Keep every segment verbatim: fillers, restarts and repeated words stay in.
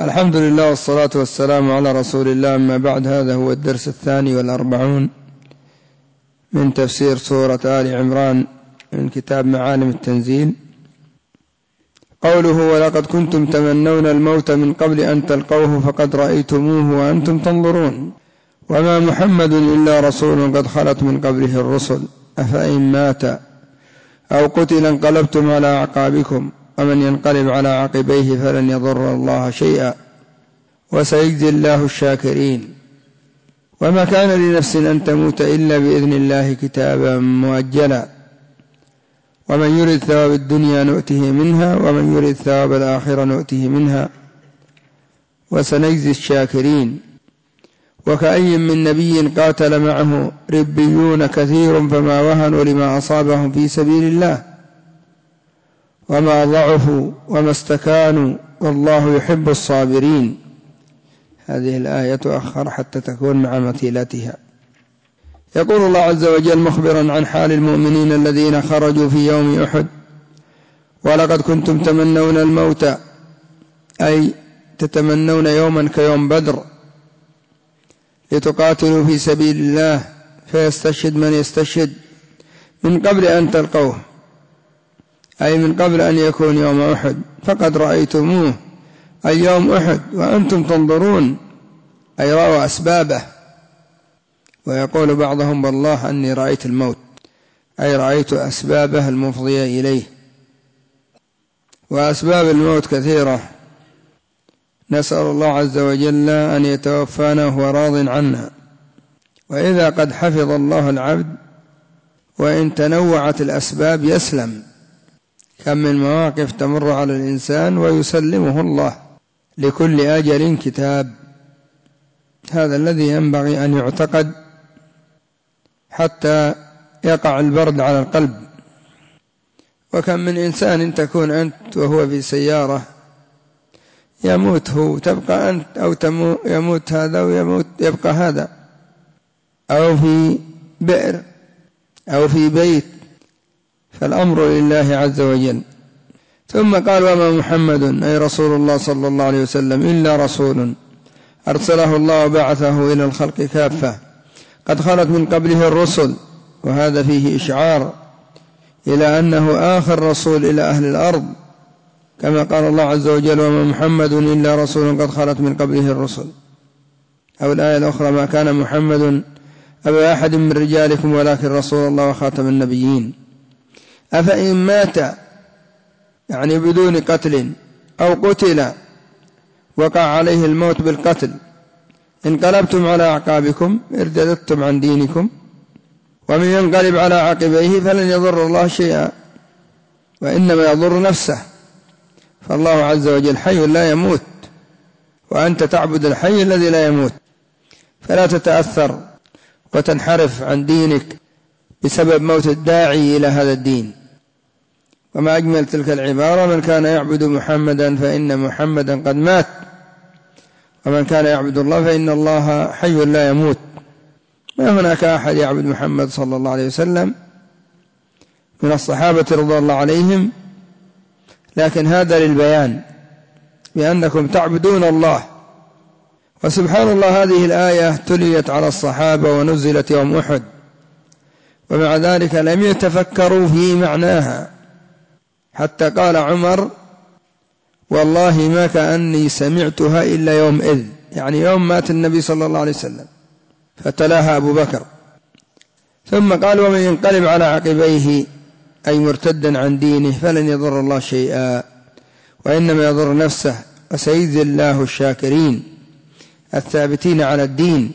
الحمد لله والصلاة والسلام على رسول الله، أما بعد. هذا هو الدرس الثاني والأربعون من تفسير سورة آل عمران من كتاب معالم التنزيل. قوله: ولقد كنتم تمنون الموت من قبل أن تلقوه فقد رأيتموه وأنتم تنظرون وما محمد إلا رسول قد خلت من قبله الرسل أفإن مات أو قتل انقلبتم على أعقابكم ومن ينقلب على عقبيه فلن يضر الله شيئا وسيجزي الله الشاكرين. وما كان لنفس أن تموت إلا بإذن الله كتابا مؤجلا ومن يرد ثواب الدنيا نؤته منها ومن يرد ثواب الآخرة نؤته منها وسنجزي الشاكرين. وكأي من نبي قاتل معه ربيون كثير فما وهنوا لما أصابهم في سبيل الله وما ضعفوا وما استكانوا والله يحب الصابرين. هذه الآية تؤخر حتى تكون مع مثيلتها. يقول الله عز وجل مخبرا عن حال المؤمنين الذين خرجوا في يوم أحد: ولقد كنتم تمنون الموت، أي تتمنون يوما كيوم بدر لتقاتلوا في سبيل الله فيستشهد من يستشهد من قبل أن تلقوه، أي من قبل أن يكون يوم أحد. فقد رأيتموه أي يوم أحد وأنتم تنظرون، أي رأوا أسبابه. ويقول بعضهم: والله أني رأيت الموت، أي رأيت أسبابه المفضية إليه. وأسباب الموت كثيرة، نسأل الله عز وجل أن يتوفانا وهو راض عنا. وإذا قد حفظ الله العبد وإن تنوعت الأسباب يسلم. كم من مواقف تمر على الإنسان ويسلمه الله، لكل أجل كتاب. هذا الذي ينبغي أن يعتقد حتى يقع البرد على القلب. وكم من إنسان تكون أنت وهو في سيارة يموت هو تبقى أنت، أو يموت هذا ويموت يبقى هذا، أو في بئر أو في بيت، فالأمر لله عز وجل. ثم قال: وما محمد، أي رسول الله صلى الله عليه وسلم، إلا رسول أرسله الله وبعثه إلى الخلق كافة قد خلت من قبله الرسل. وهذا فيه إشعار إلى أنه آخر رسول إلى أهل الأرض، كما قال الله عز وجل: وما محمد إلا رسول قد خلت من قبله الرسل. أو الآية الأخرى: ما كان محمد أبا أحد من رجالكم ولكن رسول الله وخاتم النبيين. أفإن مات، يعني بدون قتل، أو قتل وقع عليه الموت بالقتل، انقلبتم على أعقابكم، ارتدتم عن دينكم، ومن ينقلب على عقبيه فلن يضر الله شيئا وإنما يضر نفسه. فالله عز وجل حي لا يموت، وأنت تعبد الحي الذي لا يموت، فلا تتأثر وتنحرف عن دينك بسبب موت الداعي إلى هذا الدين. وما أجمل تلك العبارة: من كان يعبد محمدا فإن محمدا قد مات، ومن كان يعبد الله فإن الله حي لا يموت. ما هناك أحد يعبد محمد صلى الله عليه وسلم من الصحابة رضي الله عليهم، لكن هذا للبيان بأنكم تعبدون الله. وسبحان الله، هذه الآية تليت على الصحابة ونزلت يوم أحد، ومع ذلك لم يتفكروا في معناها، حتى قال عمر: والله ما كأني سمعتها إلا يوم إذ، يعني يوم مات النبي صلى الله عليه وسلم، فتلاها أبو بكر. ثم قال: ومن ينقلب على عقبيه، أي مرتدا عن دينه، فلن يضر الله شيئا وإنما يضر نفسه وسيجزي الله الشاكرين، الثابتين على الدين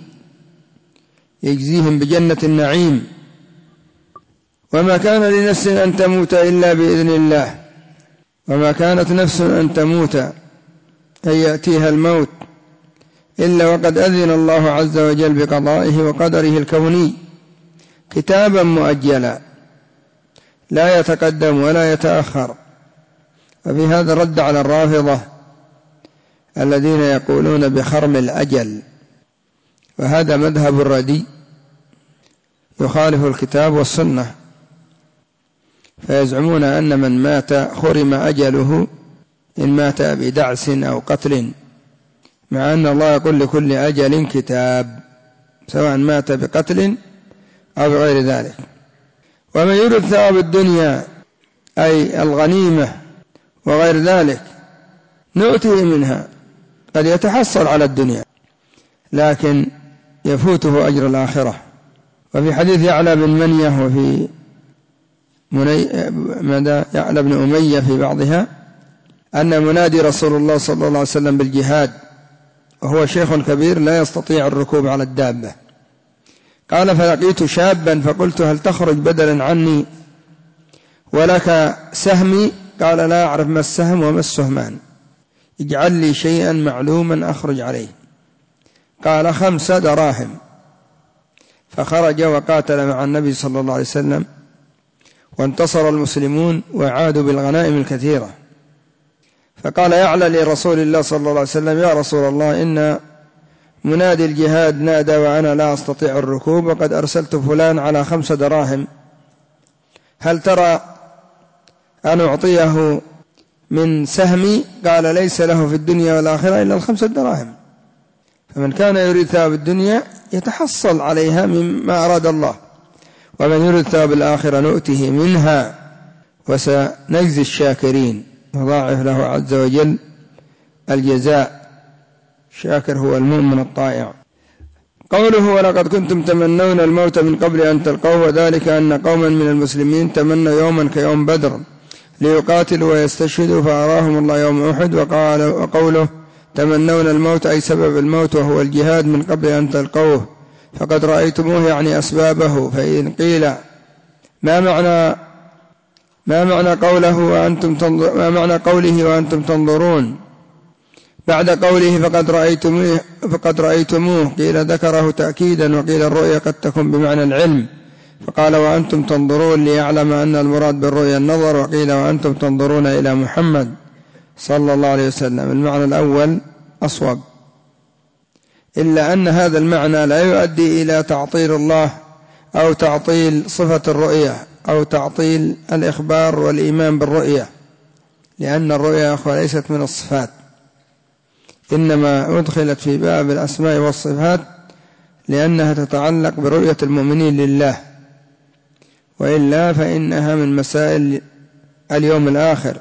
يجزيهم بجنة النعيم. وما كان لنفس أن تموت إلا بإذن الله، وما كانت نفس أن تموت أن يأتيها الموت إلا وقد أذن الله عز وجل بقضائه وقدره الكوني كتابا مؤجلا لا يتقدم ولا يتأخر. وفي هذا رد على الرافضة الذين يقولون بخرم الأجل، وهذا مذهب الردي يخالف الكتاب والسنة، فيزعمون أن من مات خرم أجله إن مات بدعس أو قتل مع أن الله يقول لكل أجل كتاب، سواء مات بقتل أو بغير ذلك. ومن يرد ثواب الدنيا أي الغنيمة وغير ذلك نؤتيه منها، قد يتحصل على الدنيا لكن يفوته أجر الآخرة. وفي حديث يعلى بن منية وفي مني... يعلى بن أمية في بعضها أن منادي رسول الله صلى الله عليه وسلم بالجهاد وهو شيخ كبير لا يستطيع الركوب على الدابة، قال فلقيت شابا فقلت هل تخرج بدلا عني ولك سهمي؟ قال لا أعرف ما السهم وما السهمان، اجعل لي شيئا معلوما أخرج عليه. قال خمس دراهم. فخرج وقاتل مع النبي صلى الله عليه وسلم وانتصر المسلمون وعادوا بالغنائم الكثيرة. فقال يعلى لرسول الله صلى الله عليه وسلم يا رسول الله إن منادي الجهاد نادى وأنا لا أستطيع الركوب وقد أرسلت فلان على خمس دراهم، هل ترى أن أعطيه من سهمي؟ قال ليس له في الدنيا والآخرة إلا الخمس دراهم، فمن كان يريد ثواب الدنيا يتحصل عليها مما أراد الله، ومن يريد ثواب الآخرة نؤته منها وسنجزي الشاكرين وضاعف له عز وجل الجزاء. شاكر هو المؤمن الطائع. قوله ولقد كنتم تمنون الموت من قبل أن تلقوه، وذلك أن قوما من المسلمين تمنوا يوما كيوم بدر ليقاتلوا ويستشهدوا فأراهم الله يوم أحد. وقال وقوله تمنون الموت أي سبب الموت وهو الجهاد من قبل أن تلقوه فقد رأيتموه يعني أسبابه. فإن قيل ما معنى ما معنى قوله وأنتم تنظر ما معنى قوله وأنتم تنظرون بعد قوله فقد رأيتموه فقد رأيتموه قيل ذكره تأكيدا، وقيل الرؤيا قد تكون بمعنى العلم، فقال وأنتم تنظرون ليعلم أن المراد بالرؤيا النظر، وقيل وأنتم تنظرون إلى محمد صلى الله عليه وسلم. المعنى الأول أصوب، إلا أن هذا المعنى لا يؤدي إلى تعطيل الله أو تعطيل صفة الرؤيا أو تعطيل الإخبار والإيمان بالرؤيا، لأن الرؤيا أخوة ليست من الصفات، إنما أدخلت في باب الأسماء والصفات لأنها تتعلق برؤية المؤمنين لله، وإلا فإنها من مسائل اليوم الآخر.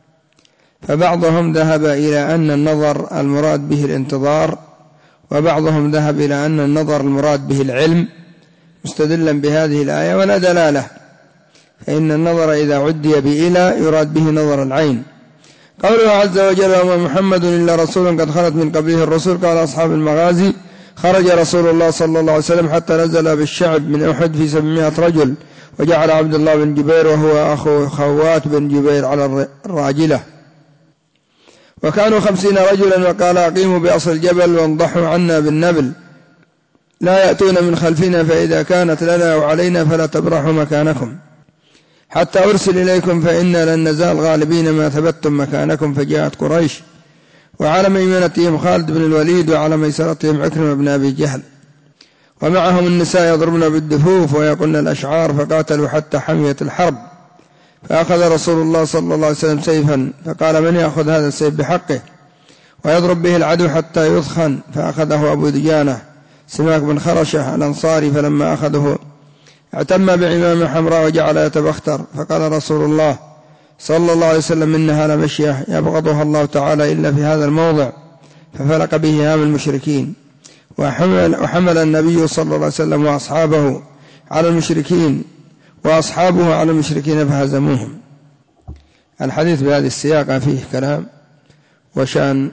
فبعضهم ذهب إلى أن النظر المراد به الانتظار، وبعضهم ذهب إلى أن النظر المراد به العلم مستدلا بهذه الآية، ولا دلالة، فإن النظر إذا عدي بإلى يراد به نظر العين. قوله عز وجل وما محمد إلا رسول قد خلت من قبله الرسل. قال أصحاب المغازي خرج رسول الله صلى الله عليه وسلم حتى نزل بالشعب من أحد في سبعمائة رجل، وجعل عبد الله بن جبير وهو أخو خوات بن جبير على الراجلة، وكانوا خمسين رجلا، وقال أقيموا بأصل الجبل وانضحوا عنا بالنبل لا يأتون من خلفنا، فإذا كانت لنا وعلينا فلا تبرحوا مكانكم حتى أرسل إليكم فإنا لن نزال غالبين ما ثبتم مكانكم. فجاءت قريش وعلى ميمنتهم خالد بن الوليد وعلى ميسرتهم عكرمة بن أبي جهل، ومعهم النساء يضربن بالدفوف ويقولن الأشعار، فقاتلوا حتى حميت الحرب. فأخذ رسول الله صلى الله عليه وسلم سيفا فقال من يأخذ هذا السيف بحقه ويضرب به العدو حتى يثخن؟ فأخذه أبو دجانة سماك بن خرشة الأنصاري، فلما أخذه اعتم بعمامة حمراء وجعل يتبختر، فقال رسول الله صلى الله عليه وسلم إنها لمشية يبغضها الله تعالى إلا في هذا الموضع، ففلق به هام المشركين. وحمل, وحمل النبي صلى الله عليه وسلم وأصحابه على المشركين وأصحابه على المشركين فهزموهم. الحديث بهذه السياقة فيه كلام وشأن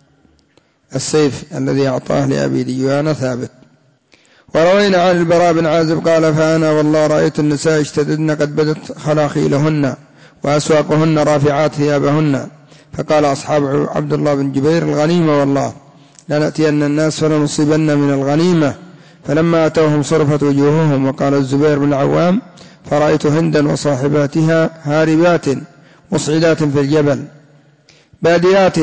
السيف الذي أعطاه لأبي دجانة ثابت. وروينا عن البراء بن عازب قال فأنا والله رأيت النساء اشتددن قد بدت خلاخيلهن وأسواقهن رافعات ثيابهن، فقال أصحاب عبد الله بن جبير الغنيمة والله لنأتين الناس فلنصيبن من الغنيمة، فلما أتوهم صرفت وجوههم. وقال الزبير بن العوام فرأيت هندا وصاحباتها هاربات مصعدات في الجبل باديات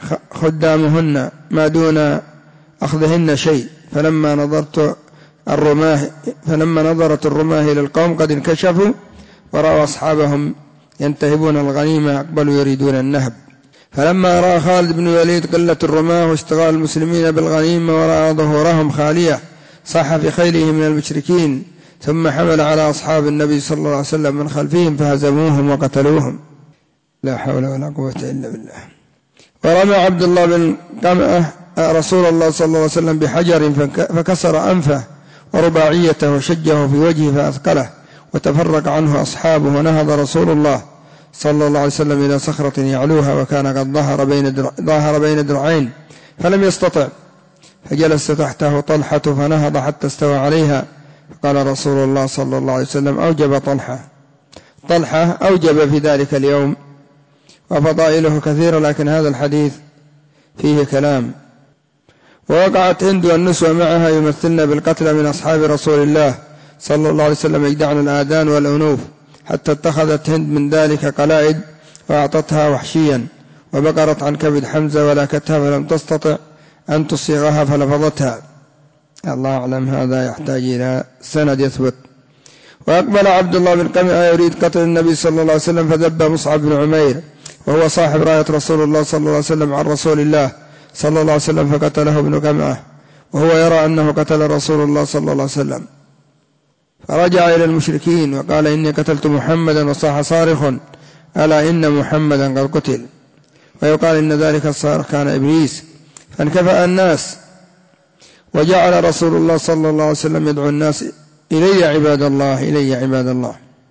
خدامهن ما دون أخذهن شيء، فلما نظرت الرماه فلما نظرت الرماه إلى القوم قد انكشفوا ورأوا أصحابهم ينتهبون الغنيمة أقبلوا يريدون النهب. فلما رأى خالد بن الوليد قلة الرماة واشتغال المسلمين بالغنيمة ورأى ظهورهم خالية صح في خيله من المشركين، ثم حمل على أصحاب النبي صلى الله عليه وسلم من خلفهم فهزموهم وقتلوهم. لا حول ولا قوة إلا بالله. ورمى عبد الله بن قمأة رسول الله صلى الله عليه وسلم بحجر فكسر أنفه ورباعيته وشجه في وجهه فأثقله، وتفرق عنه أصحابه، ونهض رسول الله صلى الله عليه وسلم إلى صخرة يعلوها، وكان قد ظهر بين درع ظاهر بين درعين فلم يستطع، فجلس تحته طلحة فنهض حتى استوى عليها، فقال رسول الله صلى الله عليه وسلم: أوجب طلحة طلحة أوجب في ذلك اليوم، وفضائله كثيرة، لكن هذا الحديث فيه كلام. ووقعت هند والنسوة معها يمثلن بالقتلى من أصحاب رسول الله صلى الله عليه وسلم يجدعن الآذان والأنوف، حتى اتخذت هند من ذلك قلائد وأعطتها وحشيا، وبقرت عن كبد حمزة ولكتها فلم تستطع أن تصيغها فلفظتها. الله أعلم، هذا يحتاج إلى سند يثبت. وأقبل عبد الله بن قمئة يريد قتل النبي صلى الله عليه وسلم، فذب مصعب بن عمير وهو صاحب راية رسول الله صلى الله عليه وسلم عن رسول الله صلى الله عليه وسلم، فقتله ابن قمئة وهو يرى أنه قتل رسول الله صلى الله عليه وسلم، فرجع إلى المشركين وقال: إني قتلت محمدا، وصاح صارخ: ألا إن محمدا قد قتل. ويقال إن ذلك الصارخ كان إبليس، فانكفأ الناس، وجعل رسول الله صلى الله عليه وسلم يدعو الناس: إلي عباد الله، إلي عباد الله.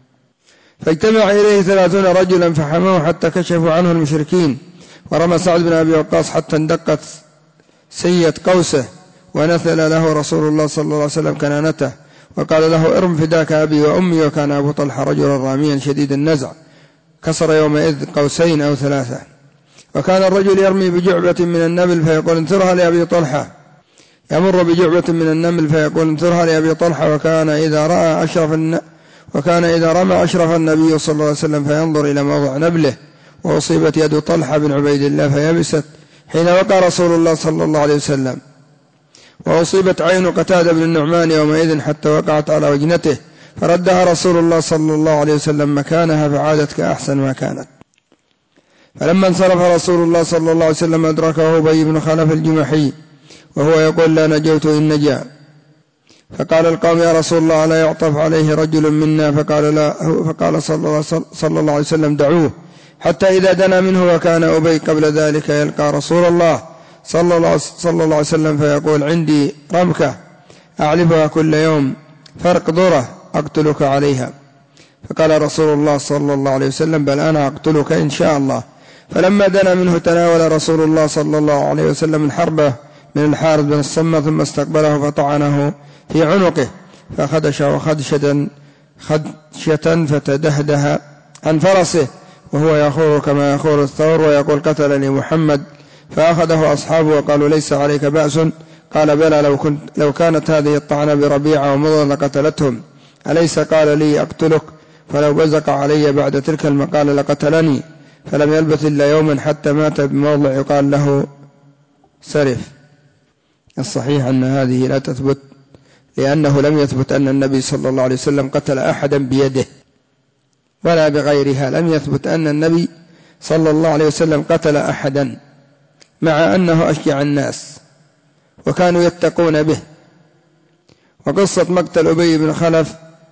فاجتمع إليه ثلاثون رجلا فحموه حتى كشفوا عنه المشركين، ورمى سعد بن أبي وقاص حتى اندقت سية قوسه، ونثل له رسول الله صلى الله عليه وسلم كنانته، وقال له: ارم فداك أبي وأمي. وكان أبو طلحة رجلا راميا شديد النزع، كسر يومئذ قوسين أو ثلاثة. وكان الرجل يرمي بجعبة من النبل فيقول: انثرها لأبي طلحة، يمر بجعبة من النمل فيقول: انثرها لأبي طلحة. وكان إذا رأى أشرف الن... وكان إذا رمى أشرف النبي صلى الله عليه وسلم فينظر إلى موضع نبله، وأصيبت يد طلحة بن عبيد الله فيبست حين وقع رسول الله صلى الله عليه وسلم، وأصيبت عين قتادة بن النعمان يومئذ حتى وقعت على وجنته، فردها رسول الله صلى الله عليه وسلم مكانها فعادت كأحسن ما كانت. فلما انصرف رسول الله صلى الله عليه وسلم أدركه أبي بن خلف الجمحي وهو يقول: لا نجوت إن نجا. فقال القوم: يا رسول الله ألا يعطف عليه رجل منا؟ فقال لا. فقال صلى الله عليه وسلم: دعوه. حتى إذا دنا منه، وكان أبي قبل ذلك يلقى رسول الله صلى الله عليه وسلم فيقول: عندي رمكة أعلفها كل يوم، فرق ذرة أقتلك عليها. فقال رسول الله صلى الله عليه وسلم: بل أنا أقتلك إن شاء الله. فلما دنا منه تناول رسول الله صلى الله عليه وسلم الحربة من الحارث بن الصمة، ثم استقبله فطعنه في عنقه فخدش وخدشة خدشة فتدهده عن فرسه، وهو يخور كما يخور الثور ويقول: قتلني محمد. فأخذه أصحابه وقالوا: ليس عليك بأس. قال: بلى، لو, كنت لو كانت هذه الطعنة بربيعة ومضر لقتلتهم، أليس قال لي أقتلك؟ فلو بزق علي بعد تلك المقالة لقتلني. فلم يلبث إلا يوما حتى مات بموضع يقال له سرف. الصحيح أن هذه لا تثبت، لأنه لم يثبت أن النبي صلى الله عليه وسلم قتل أحدا بيده ولا بغيرها. لم يثبت أن النبي صلى الله عليه وسلم قتل أحدا، مع أنه أشجع الناس وكانوا يتقون به. وقصة مقتل أبي بن خلف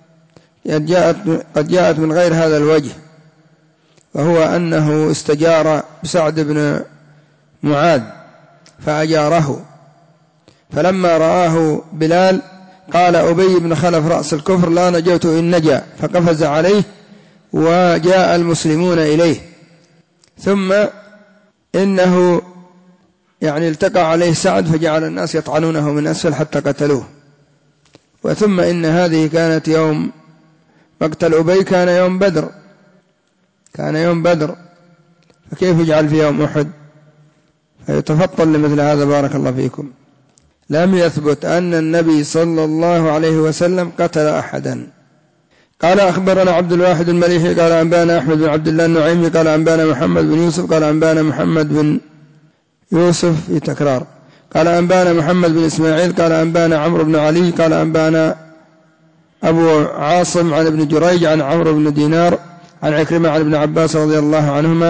قد جاءت من غير هذا الوجه، وهو أنه استجار بسعد بن معاذ فأجاره، فلما رآه بلال قال أبي بن خلف رأس الكفر: لا نجوت إن نجا. فقفز عليه وجاء المسلمون إليه، ثم إنه يعني التقى عليه سعد فجعل الناس يطعنونه من أسفل حتى قتلوه. وثم إن هذه كانت يوم مقتل أبي كان يوم بدر، كان يوم بدر، فكيف يجعل في يوم أحد؟ فيتفطن لمثل هذا. بارك الله فيكم. لم يثبت أن النبي صلى الله عليه وسلم قتل أحدا. قال: أخبرنا عبد الواحد المليحي قال أنبانا أحمد بن عبد الله النعيمي قال أنبانا محمد بن يوسف قال أنبانا محمد بن يوسف في تكرار قال أنبانا محمد بن إسماعيل قال أنبانا عمرو بن علي قال أنبانا أبو عاصم عن ابن جريج عن عمرو بن دينار عن عكرمة عن ابن عباس رضي الله عنهما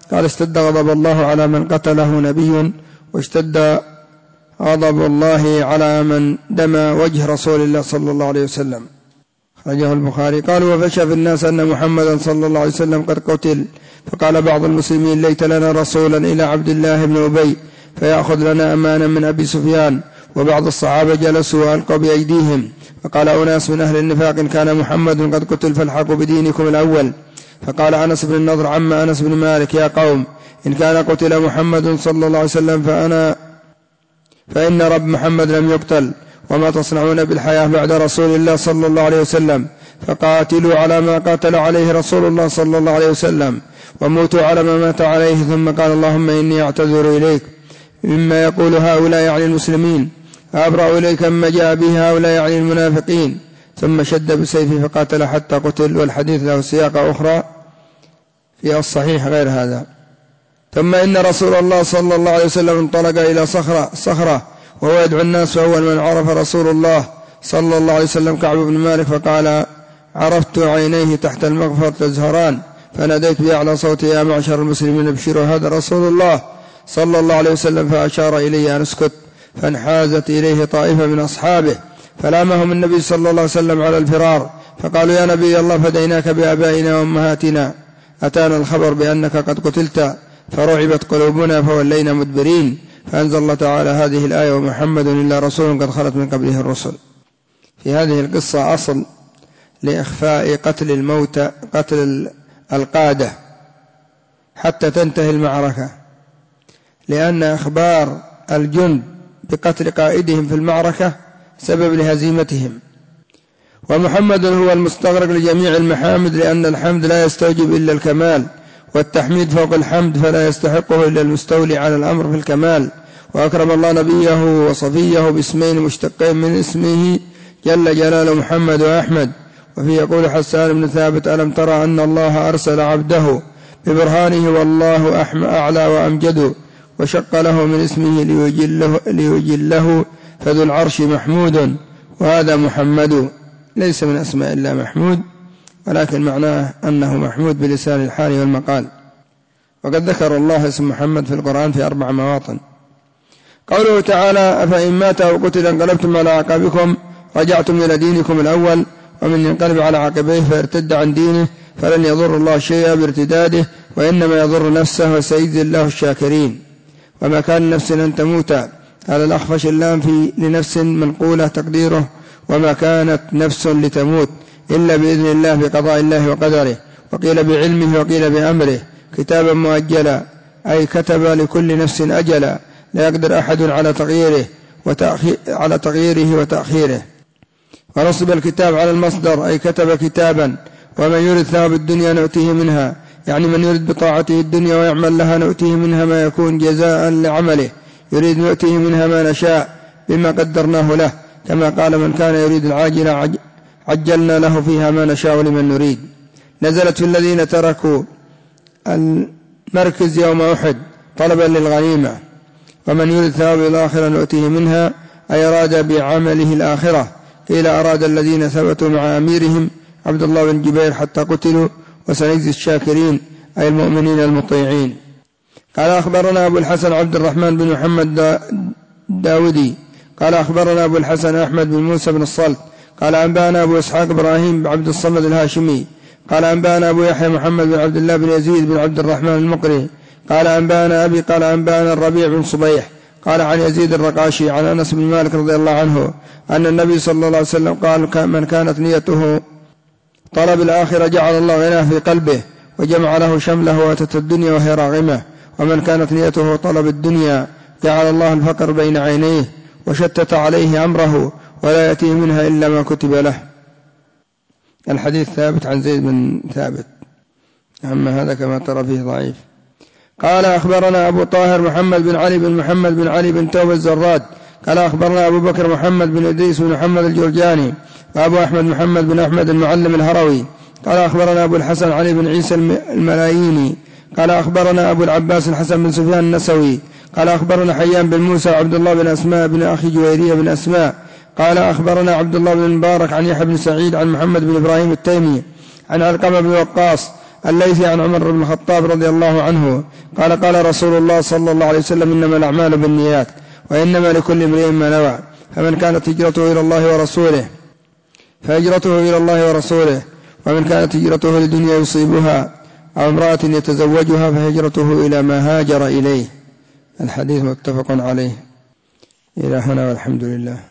قال اشتد غضب الله على من قتله نبي، واشتد غضب الله على من دمى وجه رسول الله صلى الله عليه وسلم. خرجه البخاري. قالوا وفشى في الناس أن محمدا صلى الله عليه وسلم قد قتل، فقال بعض المسلمين ليت لنا رسولا إلى عبد الله بن أبي فيأخذ لنا أمانا من أبي سفيان. وبعض الصحابة جلسوا وألقوا بأيديهم، فقال أناس من أهل النفاق إن كان محمد قد قتل فالحقوا بدينكم الأول. فقال أنس بن النضر عم أنس بن مالك يا قوم إن كان قتل محمد صلى الله عليه وسلم فأنا فإن رب محمد لم يقتل، وما تصنعون بالحياة بعد رسول الله صلى الله عليه وسلم؟ فقاتلوا على ما قاتل عليه رسول الله صلى الله عليه وسلم، وموتوا على ما مات عليه. ثم قال اللهم إني أعتذر إليك مما يقول هؤلاء يعني المسلمين، أبرأ إليك مما جاء به هؤلاء يعني المنافقين. ثم شد بسيفه فقاتل حتى قتل. والحديث له سياق أخرى في الصحيح غير هذا. ثم إن رسول الله صلى الله عليه وسلم انطلق إلى صخرة, صخرة وهو يدعو الناس، وأول من عرف رسول الله صلى الله عليه وسلم كعب بن مالك، فقال عرفت عينيه تحت المغفر تزهران، فناديت بأعلى صوتي يا معشر المسلمين ابشروا هذا رسول الله صلى الله عليه وسلم، فأشار إلي أن اسكت، فانحازت إليه طائفة من أصحابه فلامهم النبي صلى الله عليه وسلم على الفرار، فقالوا يا نبي الله فديناك بآبائنا وأمهاتنا، أتانا الخبر بأنك قد قتلت، فرعبت قلوبنا فولينا مدبرين. فأنزل الله تعالى هذه الآية ومحمد إلا رسول قد خلت من قبله الرسل. في هذه القصة أصل لإخفاء قتل الموت قتل القادة حتى تنتهي المعركة، لأن أخبار الجند بقتل قائدهم في المعركة سبب لهزيمتهم. ومحمد هو المستغرق لجميع المحامد، لأن الحمد لا يستوجب إلا الكمال، والتحميد فوق الحمد فلا يستحقه إلا المستولي على الأمر في الكمال. وأكرم الله نبيه وصفيه باسمين مشتقين من اسمه جل جلاله محمد وأحمد. وفي يقول حسان بن ثابت ألم ترى أن الله أرسل عبده ببرهانه والله أعلى وأمجد، وشق له من اسمه ليجله, ليجله فذو العرش محمود، وهذا محمد ليس من أسماء الله محمود، ولكن معناه أنه محمود بلسان الحال والمقال. وقد ذكر الله اسم محمد في القرآن في أربع مواطن. قوله تعالى أفإن مات أو قتل انقلبتم على عقابكم رجعتم إلى دينكم الأول، ومن ينقلب على عقبيه فارتد عن دينه فلن يضر الله شيئا بارتداده، وإنما يضر نفسه، وسيجزي الله الشاكرين. وما كان نفس أن تموت على الأخفش اللام في لنفس منقولة تقديره وما كانت نفس لتموت إلا بإذن الله بقضاء الله وقدره، وقيل بعلمه وقيل بأمره، كتابا مؤجلا أي كتب لكل نفس أجلا لا يقدر أحد على تغييره على تغييره وتأخيره. ونصب الكتاب على المصدر أي كتب كتابا. ومن يرد ثواب الدنيا نؤتيه منها، يعني من يرد بطاعته الدنيا ويعمل لها نؤتيه منها ما يكون جزاء لعمله، يريد نؤتيه منها ما نشاء بما قدرناه له، كما قال من كان يريد العاجلة عجلنا له فيها ما نشاء لمن نريد. نزلت في الذين تركوا المركز يوم أحد طلبا للغنيمة. ومن يريد ثواب الآخرة نؤتيه منها أي أراد بعمله الآخرة. قيل أراد الذين ثبتوا مع أميرهم عبد الله بن جبير حتى قتلوا، وسنجزي الشاكرين أي المؤمنين المطيعين. قال أخبرنا أبو الحسن عبد الرحمن بن محمد دا داودي قال أخبرنا أبو الحسن أحمد بن موسى بن الصلت قال أنبانا أبو إسحاق إبراهيم بن عبد الصمد الهاشمي قال أنبانا أبو يحيى محمد بن عبد الله بن يزيد بن عبد الرحمن المقري قال أنبانا أبي قال أنبانا الربيع بن صبيح قال عن يزيد الرقاشي عن أنس بن مالك رضي الله عنه أن النبي صلى الله عليه وسلم قال من كانت نيته طلب الآخرة جعل الله غناه في قلبه وجمع له شمله واتت الدنيا وهي راغمة، ومن كانت نيته طلب الدنيا جعل الله الفقر بين عينيه وشتت عليه أمره ولا يأتيه منها إلا ما كتب له. الحديث ثابت عن زيد بن ثابت، أما هذا كما ترى فيه ضعيف. قال أخبرنا أبو طاهر محمد بن علي بن محمد بن علي بن توب الزراد قال أخبرنا أبو بكر محمد بن إدريس بن محمد الجرجاني وأبو أحمد محمد بن أحمد المعلم الهروي قال أخبرنا أبو الحسن علي بن عيسى الملاييني قال أخبرنا أبو العباس الحسن بن سفيان النسوي قال أخبرنا حيان بن موسى وعبد الله بن أسماء بن أخي جويرية بن أسماء قال أخبرنا عبد الله بن مبارك عن يحيى بن سعيد عن محمد بن إبراهيم التيمي عن علقمة بن وقاص الليثي عن عمر بن الخطاب رضي الله عنه قال قال رسول الله صلى الله عليه وسلم إنما الأعمال بالنيات وإنما لكل امرئ ما نوى فمن كانت هجرته إلى الله ورسوله فهجرته إلى الله ورسوله ومن كانت هجرته لدنيا يصيبها أو امرأة يتزوجها فهجرته إلى ما هاجر إليه. الحديث متفق عليه. إلى هنا والحمد لله.